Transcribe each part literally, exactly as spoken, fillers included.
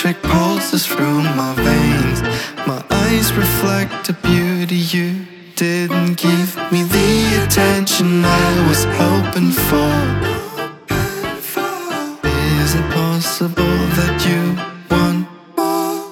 electric pulses through my veins. My eyes reflect the beauty you didn't give me the attention I was hoping for. Is it possible that you want more?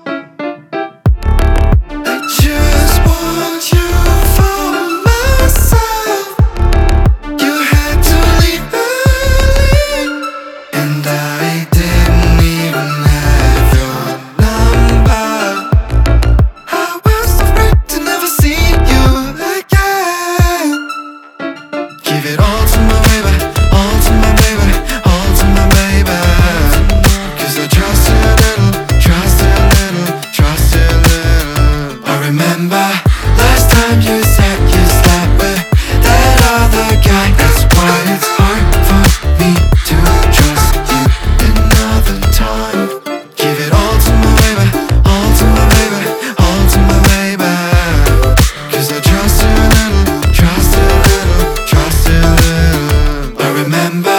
I just want you for myself. You had to leave early, and I didn't even have your number. I was afraid to never see you again. Give it all to my baby, all to my baby, all to my baby. Cause I trust you a little, trust you a little, trust you a little. I remember last time you said you slept with that other guy. That's why it's hard for me to trust you another time. Give it all to my baby, all to my baby, all to my baby. Cause I trust you a little, trust you a little, trust you a little. I remember